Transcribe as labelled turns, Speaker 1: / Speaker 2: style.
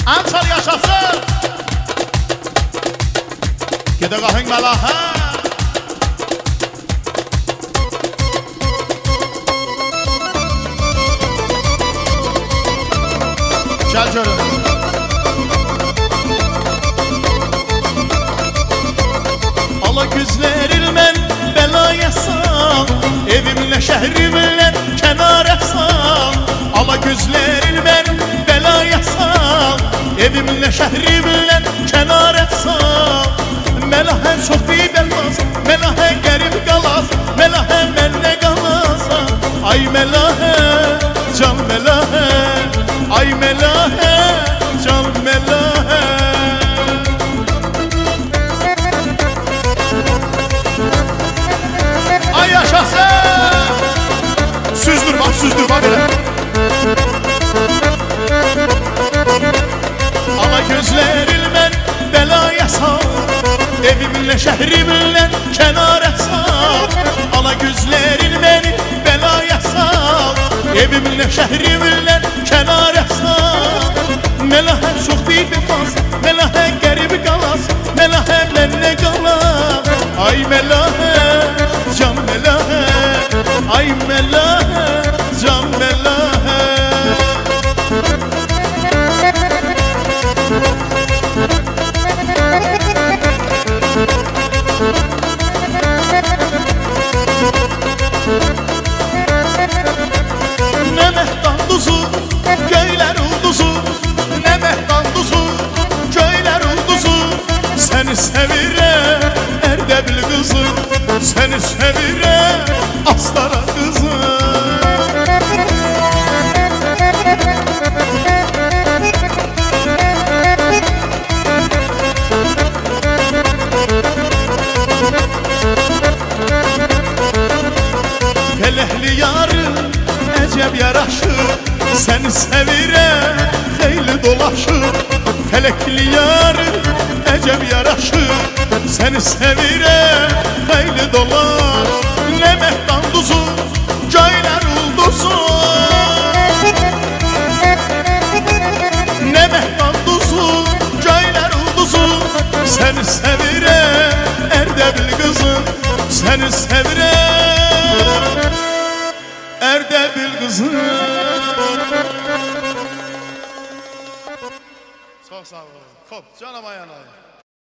Speaker 1: Ənsar yaşasın. Gedə qahın məlahə. Gəl görün. Ala güzlərin mən bəlaya sal, evimlə şəhrimlə kənara sal. Ala güzlərin mən bəlaya sal, evimlə şəhrimlə kənara sal. Məlahə çox bibəlmaz, məlahə qərib qalas, məlahə mənlə qalasa. Ay məlahə, can məlahə, ay məlahə, can məlahə. Ay yaşasın. Süzdür bak belə. Ala gözlərin mən bəlaya sal, evimlə şəhrimlə kənara sal. Ala gözlərin məni bəlaya sal, evimlə şəhrimlə kənara sal. Məlahə çox bibifaz, məlahə qərib qalas, məlahə mənlə qalas. Ay məlahə, can məlahə, ay məlahə, can məlahə. Nə məhdan duzu, göylər ulduzu, nə məhdan duzu, göylər ulduzu. Səni sevirəm, Ərdəbil qızı, səni sevirəm, Astara qızı. Feləhli yarı əcəb yaraşır, səni sevirəm, xeyli dolaşır. Feləkli yarı əcəb yaraşır, səni sevirəm, xeyli dolaş. Nə məhdan duzu, göylər ulduzu, nə məhdan duzu, göylər ulduzu. Səni sevirəm, Ərdəbil qızı, səni sevirəm, Ərdəbil qızı. Çox sağ olun. Xop, canım ayanay.